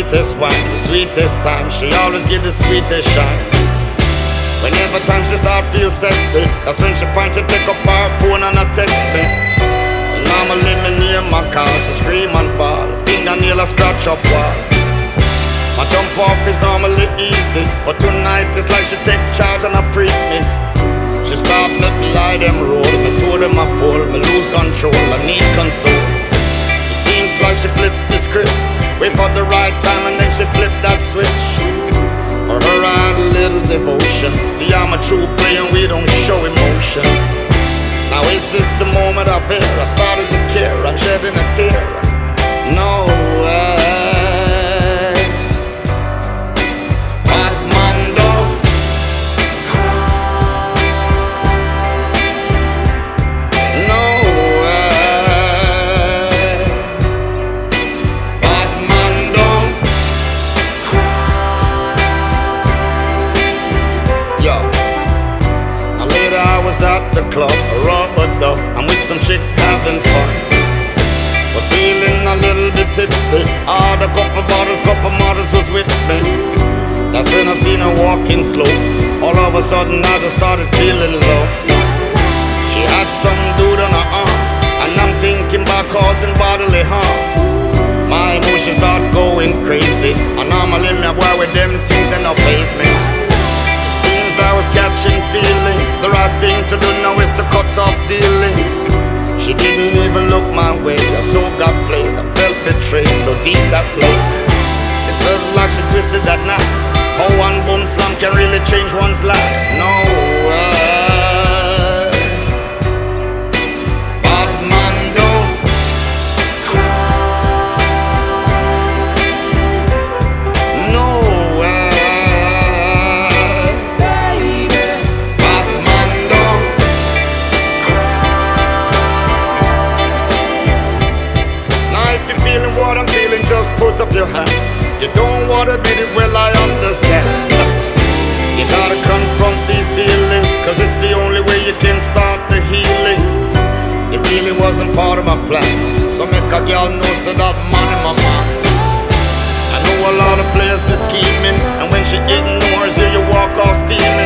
sweetest wine, the sweetest time. She always give the sweetest shine. Whenever time she start feel sexy, that's when she finds she pick up her phone and a text me. And normally me name my call, she scream and bawl, fingernail a scratch up wall. My jump off is normally easy, but tonight it's like she take charge and a freak me. She stop, let me lie them roll, me told them I fall, me lose control, I need console. It seems like she flipped the script, wait for the right time and then she flipped that switch. For her I had a little devotion, see I'm a true player and we don't show emotion. Now is this the moment of fear? I started to care, I'm shedding a tear. No way. At the club, a rubber duck, I'm with some chicks having fun. Was feeling a little bit tipsy, had a couple bottles, couple models was with me. That's when I seen her walking slow, all of a sudden I just started feeling low. She had some dude on her arm, and I'm thinking about causing bodily harm. My emotions start going crazy, and normally me a boy with them things and no face me. I was catching feelings, the right thing to do now is to cut off dealings. She didn't even look my way, I so got played, I felt betrayed, so deep that blade. It felt like she twisted that knife, how one boom slam can really change one's life. No way. Bad man don't cry. No way. Feeling what I'm feeling, just put up your hand. You don't wanna beat it, well I understand. You gotta confront these feelings, cause it's the only way you can start the healing. It really wasn't part of my plan, so make a girl know so that man in my mind. I know a lot of players be scheming, and when she ignores you, you walk off steaming.